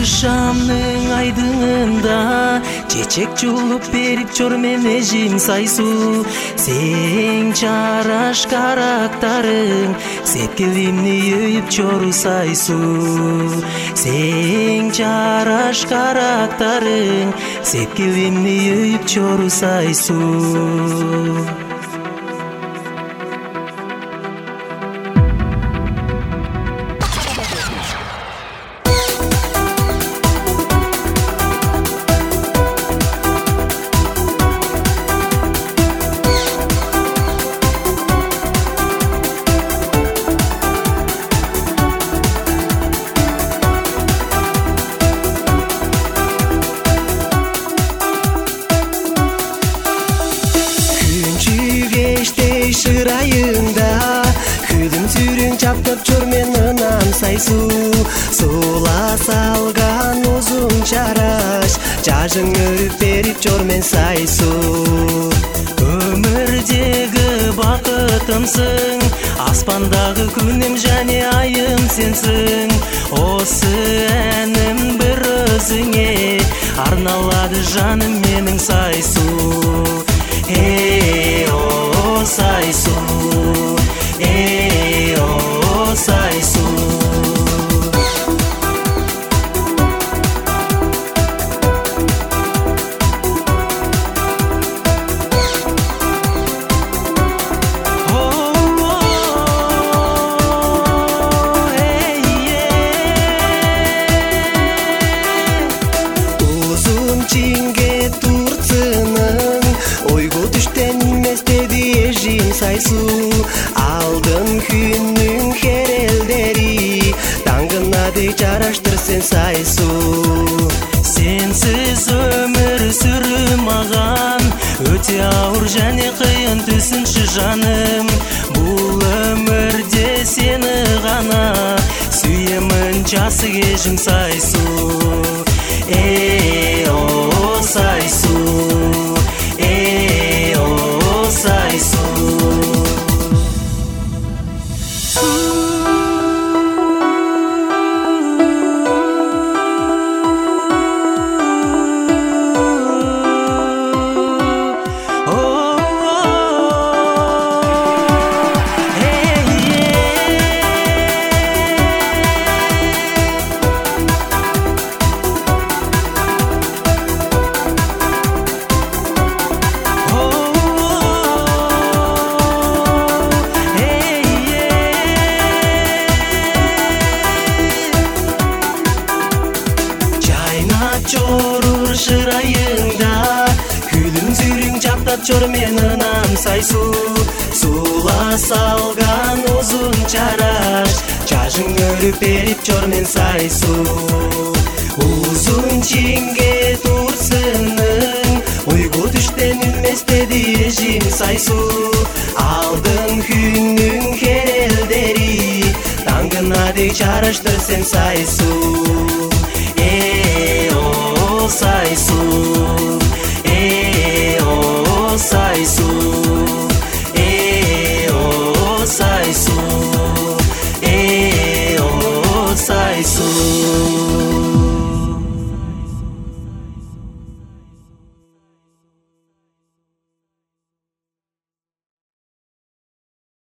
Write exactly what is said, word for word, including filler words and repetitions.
шамның айдыңында чечек жулуп берип чормен эжим сайсуу. Сең чараш карактарың сеткилимни өйүп чору сайсуу. Сең чараш карактарың сеткилимни өйүп чору сайсуу. Шырайыңда күдүм сүрүң чаптап чормен ынам сайсуу. Сула салган узун чараш жажың өрүп берип чормен сайсуу. Өмүрдөгү бакытымсың, аспандагы күнүм жане айым сенсиң. Осы әним бир өзүңө арналады, жаным менің сайсуу. Эй, о, сайсуу, эй, о, сайсуу. Сайсуу, алдын күннүн херелдери таңгынады жараштыр сен сайсуу. Сенсиз өмүр сүрүү маган өтө ауыр жане кыйын, түсүнчү жаным. Бул өмүрдө сени гана сүйөмүн, жасы кежим сайсуу. Эй, о, сайсуу, эй, о, сайсуу. Чорур шырайыңда күлүм сүрүң чаптап чормен ынам сайсуу. Сула салган узун чараш жажың өрүп берип чормен сайсуу. Узун чиңге турсының уйгу түштен үместеди эжим сайсуу. Алдын күннүн херелдери таңгынады жараштыр сен сайсуу. Эй, о, сайсуу, эй, о, сайсуу.